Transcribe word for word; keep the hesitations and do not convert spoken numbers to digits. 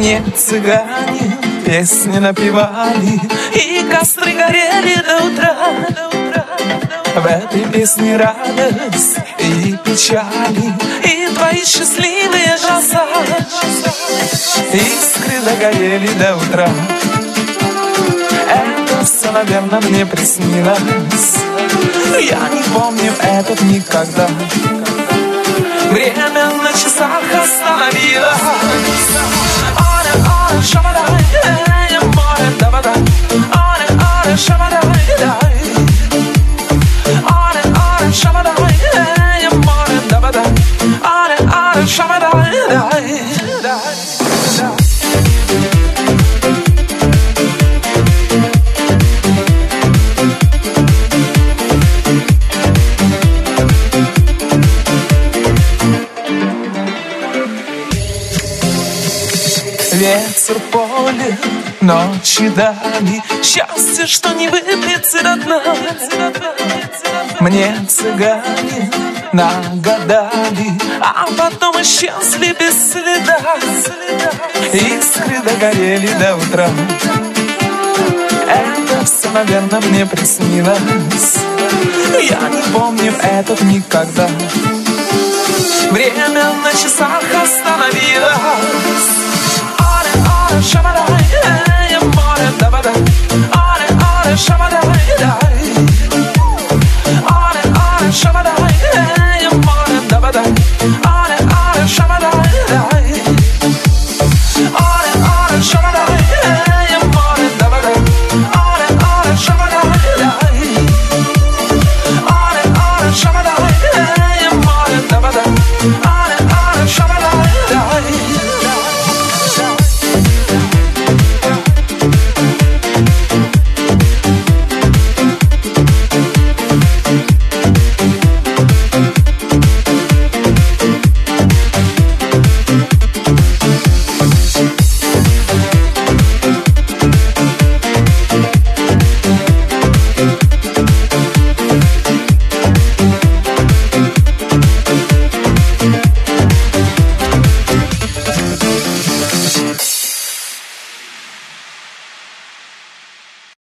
Мне цыгане песни напевали, и костры горели до утра. В этой песне радость и печали, и твои счастливые глаза. Искры догорели до утра. Это все, наверное, мне приснилось. Я не помню этот никогда. Время на часах остановилось. Оре, оре, шамадай, эй, море, давадай. Оре, оре, шамадай, дай. Оре, оре, шамадай, эй, море, давадай. Оре, оре, шамадай, дай, дай. Ветер, поле, ночи дали, счастье, что не выпьется до дна. Мне цыгане нагадали, а потом исчезли без следа. Искры догорели до утра. Это все, наверное, мне приснилось. Я не помню этот никогда. Время на часах остановилось. Оре, оре, шамадай, эй, море, давадай. Оре, оре, шамадай, дай.